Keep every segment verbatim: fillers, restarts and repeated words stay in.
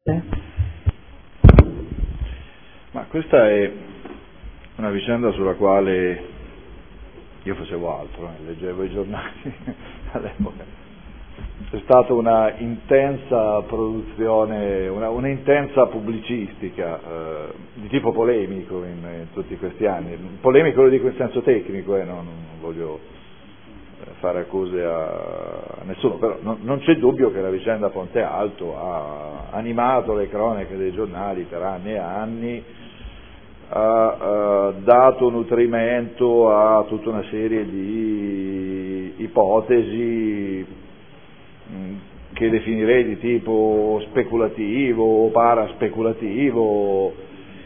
Ma questa è una vicenda sulla quale io facevo altro, eh, leggevo i giornali all'epoca. C'è stata una intensa produzione, una, una intensa pubblicistica eh, di tipo polemico in, in tutti questi anni. Polemico lo dico in senso tecnico, eh, non, non voglio fare accuse a nessuno, però non, non c'è dubbio che la vicenda Ponte Alto ha animato le cronache dei giornali per anni e anni, ha uh, dato nutrimento a tutta una serie di ipotesi mh, che definirei di tipo speculativo o paraspeculativo,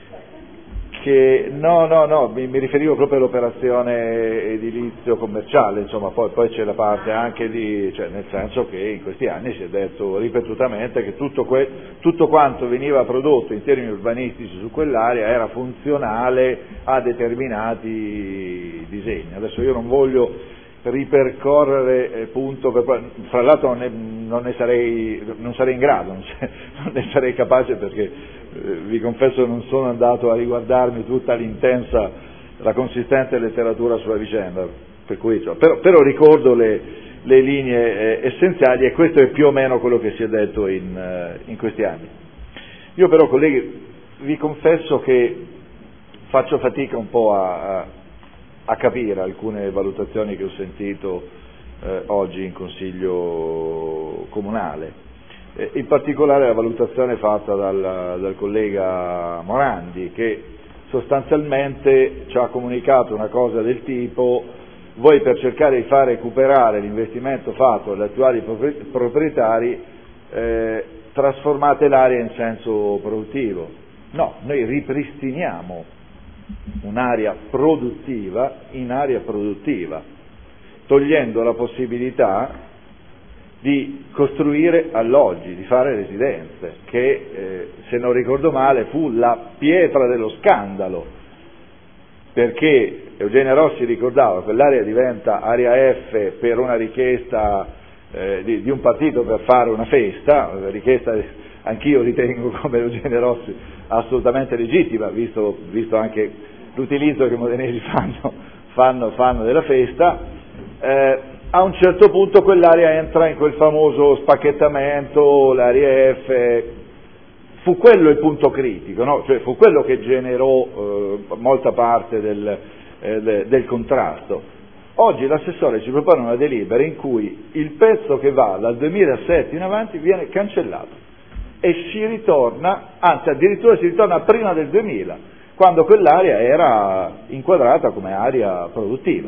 che no, no, no, mi, mi riferivo proprio all'operazione edilizio commerciale, insomma, poi, poi c'è la parte anche di, cioè nel senso che in questi anni si è detto ripetutamente che tutto, que, tutto quanto veniva prodotto in termini urbanistici su quell'area era funzionale a determinati disegni. Adesso io non voglio ripercorrere eh, punto per punto, fra l'altro non ne, non ne sarei, non sarei in grado, non, se, non ne sarei capace perché eh, vi confesso non sono andato a riguardarmi tutta l'intensa, la consistente letteratura sulla vicenda, per cui, cioè, però, però ricordo le, le linee eh, essenziali e questo è più o meno quello che si è detto in, eh, in questi anni. Io però, colleghi, vi confesso che faccio fatica un po' a, a a capire alcune valutazioni che ho sentito eh, oggi in Consiglio Comunale, eh, in particolare la valutazione fatta dal, dal collega Morandi, che sostanzialmente ci ha comunicato una cosa del tipo: voi per cercare di far recuperare l'investimento fatto dagli attuali proprietari eh, trasformate l'area in senso produttivo. No, noi ripristiniamo un'area produttiva in area produttiva, togliendo la possibilità di costruire alloggi, di fare residenze, che eh, se non ricordo male fu la pietra dello scandalo, perché Eugenio Rossi ricordava che l'area diventa area F per una richiesta eh, di, di un partito per fare una festa, una richiesta anch'io ritengo come Eugenio Rossi assolutamente legittima, visto, visto anche l'utilizzo che i modenesi fanno, fanno, fanno della festa. Eh, a un certo punto quell'area entra in quel famoso spacchettamento, l'area F, fu quello il punto critico, no? Cioè fu quello che generò eh, molta parte del, eh, de, del contrasto. Oggi l'assessore ci propone una delibera in cui il pezzo che va dal duemilasette in avanti viene cancellato e si ritorna, anzi addirittura si ritorna prima del duemila, quando quell'area era inquadrata come area produttiva.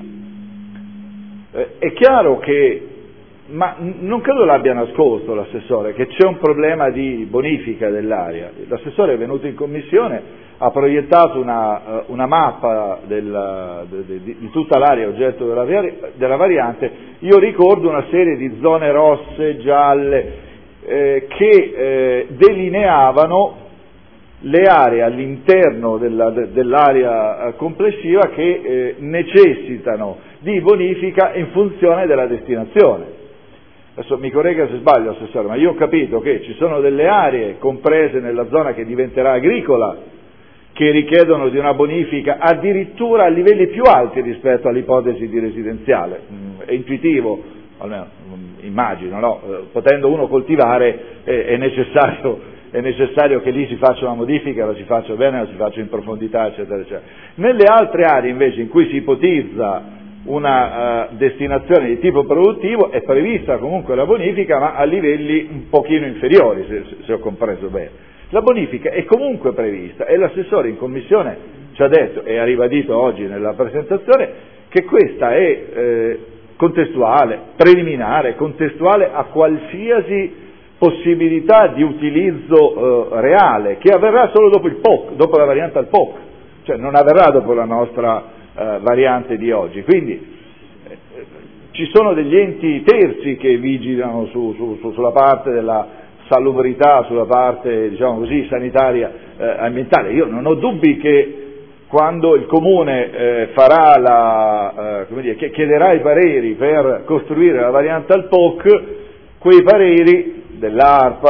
Eh, è chiaro che, ma non credo l'abbia nascosto l'assessore, che c'è un problema di bonifica dell'area. L'assessore è venuto in commissione, ha proiettato una, una mappa del, di, di, di tutta l'area oggetto della, della variante. Io ricordo una serie di zone rosse, gialle, eh, che eh, delineavano le aree all'interno della, de, dell'area complessiva che eh, necessitano di bonifica in funzione della destinazione. Adesso mi corregga se sbaglio, assessore, ma io ho capito che ci sono delle aree comprese nella zona che diventerà agricola che richiedono di una bonifica addirittura a livelli più alti rispetto all'ipotesi di residenziale. Mm, è intuitivo, almeno immagino, no? Potendo uno coltivare è, è necessario è necessario che lì si faccia una modifica, la si faccia bene, la si faccia in profondità, eccetera, eccetera. Nelle altre aree invece in cui si ipotizza una uh, destinazione di tipo produttivo è prevista comunque la bonifica, ma a livelli un pochino inferiori, se, se ho compreso bene. La bonifica è comunque prevista e l'assessore in commissione ci ha detto, e ha ribadito oggi nella presentazione, che questa è eh, contestuale, preliminare, contestuale a qualsiasi possibilità di utilizzo eh, reale, che avverrà solo dopo il P O C, dopo la variante al P O C, cioè non avverrà dopo la nostra eh, variante di oggi. Quindi eh, ci sono degli enti terzi che vigilano su, su, su, sulla parte della salubrità, sulla parte, diciamo così, sanitaria, eh, ambientale. Io non ho dubbi che quando il Comune eh, farà la, eh, come dire, chiederà i pareri per costruire la variante al P O C, quei pareri dell'ARPA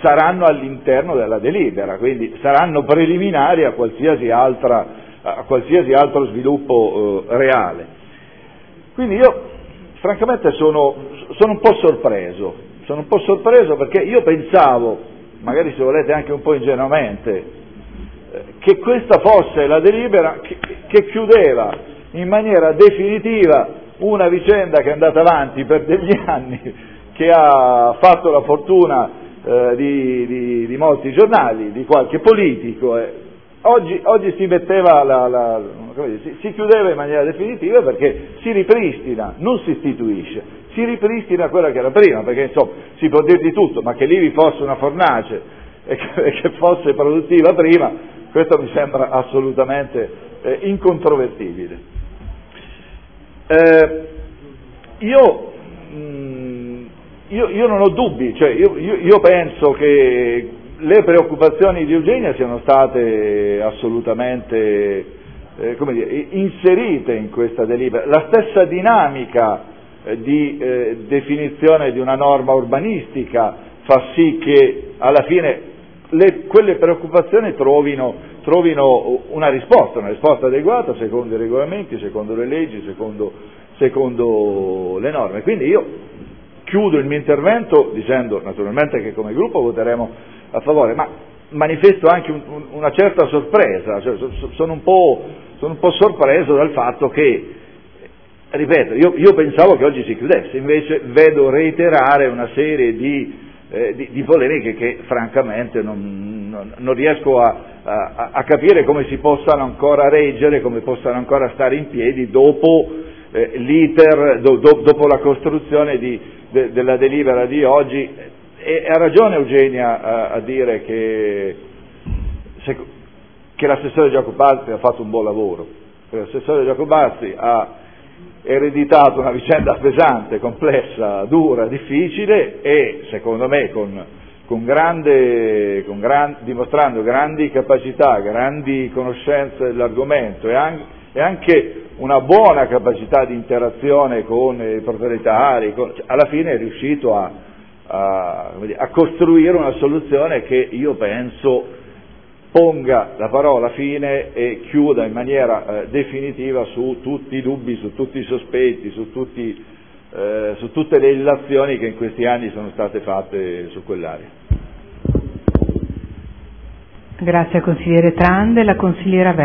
saranno all'interno della delibera, quindi saranno preliminari a qualsiasi, altra, a qualsiasi altro sviluppo eh, reale. Quindi io francamente sono, sono un po' sorpreso, sono un po' sorpreso perché io pensavo, magari se volete anche un po' ingenuamente, eh, che questa fosse la delibera che, che chiudeva in maniera definitiva una vicenda che è andata avanti per degli anni, che ha fatto la fortuna eh, di, di, di molti giornali, di qualche politico. Eh. Oggi, oggi si metteva la, la, come dire, si, si chiudeva in maniera definitiva perché si ripristina, non si istituisce, si ripristina quella che era prima, perché insomma si può dire di tutto, ma che lì vi fosse una fornace e che, e che fosse produttiva prima, questo mi sembra assolutamente eh, incontrovertibile. Eh, io, mh, io, io non ho dubbi, cioè io, io, io penso che le preoccupazioni di Eugenia siano state assolutamente eh, come dire, inserite in questa delibera. La stessa dinamica eh, di eh, definizione di una norma urbanistica fa sì che alla fine le, quelle preoccupazioni trovino, trovino una risposta, una risposta adeguata secondo i regolamenti, secondo le leggi, secondo, secondo le norme. Quindi io chiudo il mio intervento dicendo naturalmente che come gruppo voteremo a favore, ma manifesto anche un, un, una certa sorpresa, cioè, so, sono, un po', sono un po' sorpreso dal fatto che, ripeto, io, io pensavo che oggi si chiudesse, invece vedo reiterare una serie di, eh, di, di polemiche che francamente non, non, non riesco a, a, a capire come si possano ancora reggere, come possano ancora stare in piedi dopo eh, l'iter, do, do, dopo la costruzione di, de, della delibera di oggi. E ha ragione Eugenia a, a dire che, se, che l'assessore Giacobazzi ha fatto un buon lavoro, l'assessore Giacobazzi ha ereditato una vicenda pesante, complessa, dura, difficile e secondo me con, con grande, con gran, dimostrando grandi capacità, grandi conoscenze dell'argomento e anche, e anche una buona capacità di interazione con i proprietari, con, cioè, alla fine è riuscito a A, a costruire una soluzione che io penso ponga la parola fine e chiuda in maniera eh, definitiva su tutti i dubbi, su tutti i sospetti, su, tutti, eh, su tutte le illazioni che in questi anni sono state fatte su quell'area. Grazie al consigliere Trande. La consigliera